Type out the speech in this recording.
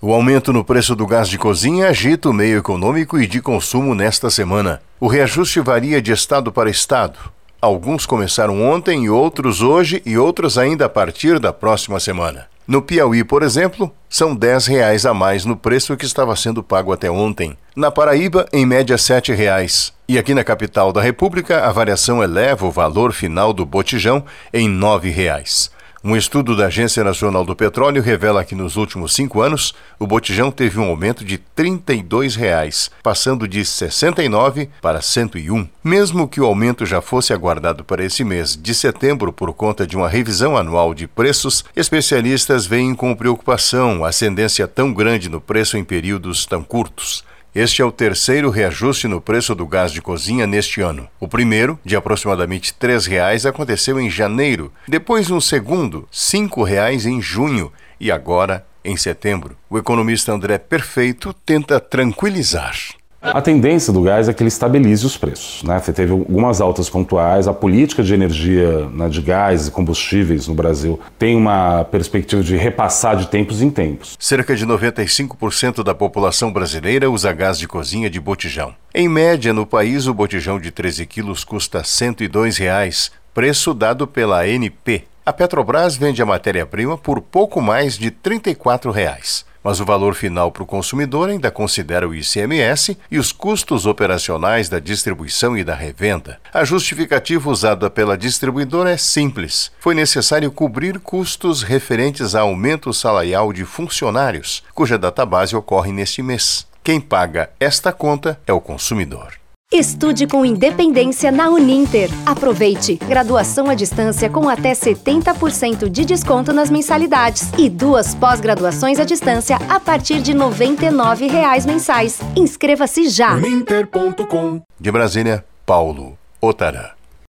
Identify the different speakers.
Speaker 1: O aumento no preço do gás de cozinha agita o meio econômico e de consumo nesta semana. O reajuste varia de estado para estado. Alguns começaram ontem e outros hoje e outros ainda a partir da próxima semana. No Piauí, por exemplo, são R$10 a mais no preço que estava sendo pago até ontem. Na Paraíba, em média R$7. E aqui na capital da República, a variação eleva o valor final do botijão em R$9. Um estudo da Agência Nacional do Petróleo revela que nos últimos 5 anos, o botijão teve um aumento de R$32, passando de 69 para 101. Mesmo que o aumento já fosse aguardado para esse mês de setembro por conta de uma revisão anual de preços, especialistas veem com preocupação a ascendência tão grande no preço em períodos tão curtos. Este é o terceiro reajuste no preço do gás de cozinha neste ano. O primeiro, de aproximadamente R$3, aconteceu em janeiro, depois um segundo, R$5 em junho e agora em setembro. O economista André Perfeito tenta tranquilizar.
Speaker 2: A tendência do gás é que ele estabilize os preços, né? Você teve algumas altas pontuais, a política de energia, né, de gás e combustíveis no Brasil tem uma perspectiva de repassar de tempos em tempos.
Speaker 1: Cerca de 95% da população brasileira usa gás de cozinha de botijão. Em média, no país, o botijão de 13 quilos custa R$102, preço dado pela ANP. A Petrobras vende a matéria-prima por pouco mais de R$34. Mas o valor final para o consumidor ainda considera o ICMS e os custos operacionais da distribuição e da revenda. A justificativa usada pela distribuidora é simples. Foi necessário cobrir custos referentes a aumento salarial de funcionários, cuja database ocorre neste mês. Quem paga esta conta é o consumidor.
Speaker 3: Estude com independência na Uninter. Aproveite! Graduação à distância com até 70% de desconto nas mensalidades e 2 pós-graduações à distância a partir de R$ 99 mensais. Inscreva-se já!
Speaker 1: Uninter.com. De Brasília, Paulo Otara.